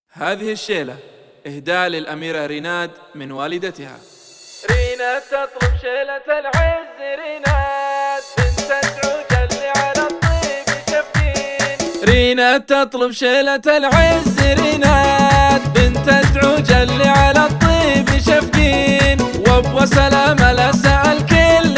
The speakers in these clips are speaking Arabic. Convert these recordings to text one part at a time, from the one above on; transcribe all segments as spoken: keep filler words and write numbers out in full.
هذه الشيلة إهداء للأميرة ريناد من والدتها. ريناد تطلب شيلة العز، ريناد بنت العوجة اللي على الطيب شفين. ريناد تطلب شيلة العز، ريناد بنت العوجة اللي على الطيب شفين. وابو سلامة لا سأل كل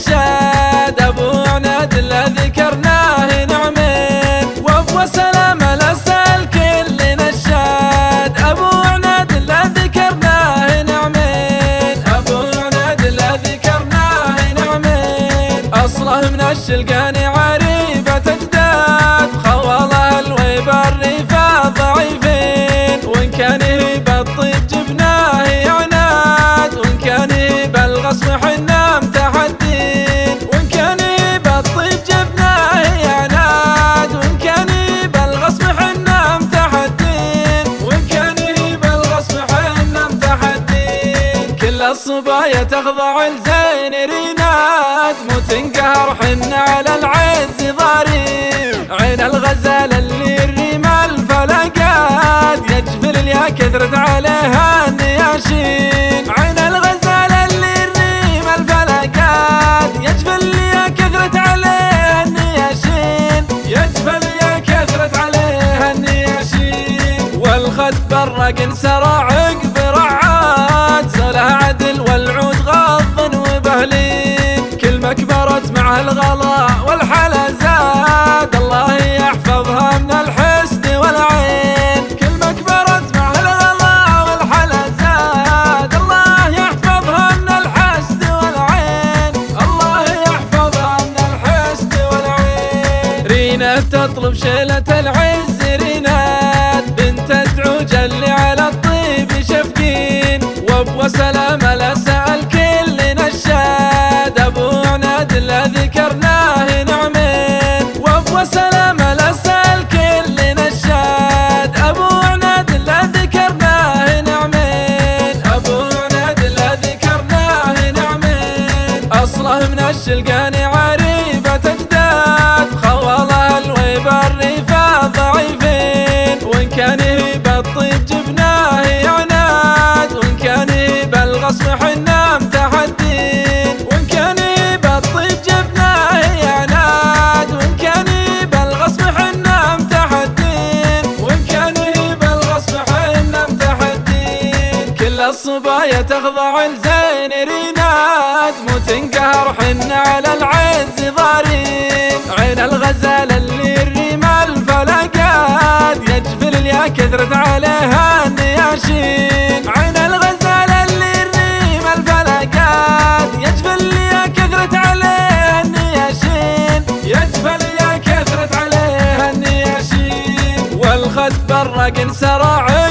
نشاد، أبو عناد اللي ذكرناه نعمين. وابو سلامة لا سأل كل نشاد، أبو عناد اللي ذكرناه نعمين. أبو عناد اللي ذكرناه نعمين. أصله من الشلقاني عريبة أجداد، خوالها الويب الريفة ضعيفين. وإن كان هيبة الطيب جبناه عناد، وإن كان هيبة الغصب حنا متحدين. وإن كان هيبة الطيب جبناه عناد، وإن كان هيبة الغصب حنا متحدين. وإن كان هيبة الغصب حنا متحدين. كل الصبايا تخضع لزين ريناد، مو تنقهر حنا على العز ضارين. عين الغزال اللي الريم الفلقات، يجفل يا كثرت عليها النياشين. عين الغزال اللي الريم الفلقات، يجفل يا كثرت عليها النياشين. يجفل يا كثرت عليها النياشين. والخد برق انسرى عقب رعاد، صلها عدل والعود غض وبهلين. كل مكبرت مع الغلا والحلا زاد، الله يحفظها من الحسد والعين. كل مكبرت مع الغلا والحلا زاد، الله يحفظها من الحسد والعين. الله يحفظها من الحسد والعين. ريناد تطلب شيلة العز، ريناد بنت العوجة اللي على الطيب شفقين. وابو سلامة لا سأل كل نشاد، أبو عناد اللي ذكرناه نعمين. وابو سلامة لا سأل كل نشاد، أبو عناد اللي ذكرناه نعمين. أبو عناد اللي ذكرناه نعمين. أصله من الشلقاني عريبة أجداد، خوالها الويب الريفة ضعيفين. وإن كان هيبة الطيب جبناه عناد، وإن كان هيبة الغصب حنا متحدين. وإن كان هيبة الطيب جبناه عناد، وإن كان هيبة الغصب حنا متحدين. وإن كان هيبة الغصب حنا متحدين. كل الصبايا تخضع لزين ريناد، مو تنقهر حنا على العز ضارين. عين الغزال اللي الريم الفلقات، يجفل يا كثرت عليها النياشين. عين الغزال اللي الريم الفلقات، يجفل يا كثرت عليها النياشين. يجفل يا كثرت عليها النياشين. والخد برق انسرى